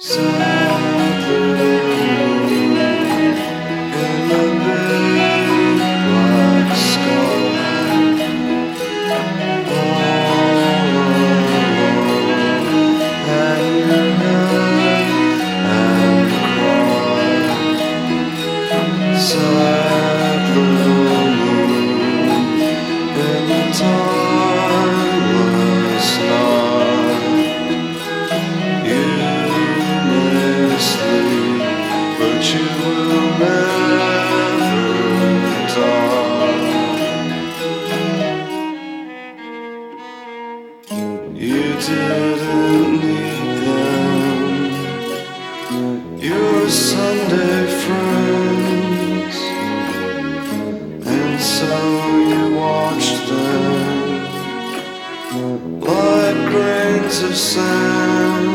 Sad little moon in the big black sky, all alone, hang your head and cry. Sad little moon in the timeless night. You may sleep, but you will never die. You didn't need them, your Sunday friends, and so you watched them like grains of sand,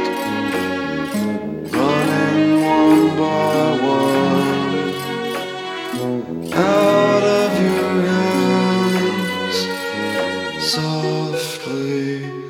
running one by one out of your hands softly.